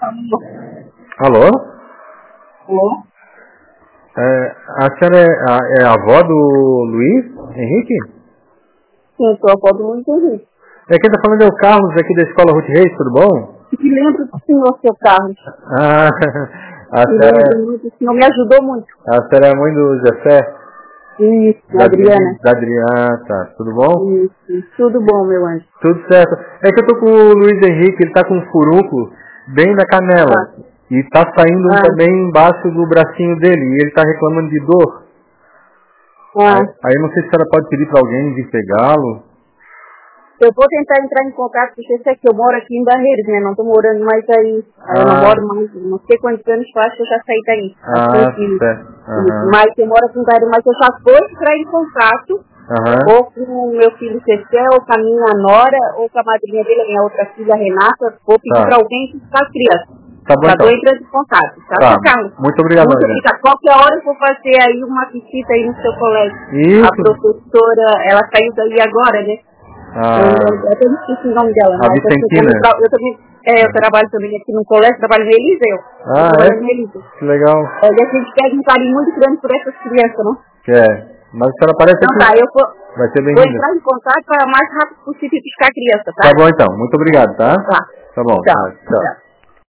Alô? Alô? A senhora é a avó do Luiz Henrique? Sim, sou a avó do Luiz Henrique. Quem está falando é o Carlos aqui da Escola Ruth Reis, tudo bom? Me lembro do senhor, seu Carlos. Me lembro muito, o senhor me ajudou muito. A senhora é a mãe do Jessé? Isso, da Adriana. Da Adriana, tá. Tudo bom? Isso, tudo bom, meu anjo. Tudo certo. É que eu tô com o Luiz Henrique, ele tá com um furúnculo bem na canela. E tá saindo também embaixo do bracinho dele. E ele tá reclamando de dor. Aí eu não sei se a senhora pode pedir pra alguém vir pegá-lo. Eu vou tentar entrar em contato, porque você que eu moro aqui em Barreiros, né? Não tô morando mais aí. Eu não moro mais, não sei quantos anos faz que eu já saí daí. Certo. Mas eu moro aqui em Barreiros, mas eu já vou entrar em contato ou com o meu filho Cecé, ou com a minha nora, ou com a madrinha dele, a minha outra filha Renata. Vou pedir pra alguém que está criança. Tá bom, então. Vou entrando em contato, tá, Carlos? Muito obrigado. Muito obrigada. Qualquer hora eu vou fazer aí uma visita aí no seu colégio. Isso. A professora, ela saiu daí agora, né? Eu até não esqueci o nome dela. A Vicentina. Eu trabalho também aqui no colégio, trabalho no Eliseu. Que legal. E a gente pega um carinho muito grande por essas crianças, não? Mas a senhora parece que eu vai ser bem-vinda. Vou entrar em contato para o mais rápido possível buscar a criança, tá? Tá bom, então. Muito obrigado, tá? Tá. Tá bom. Tchau.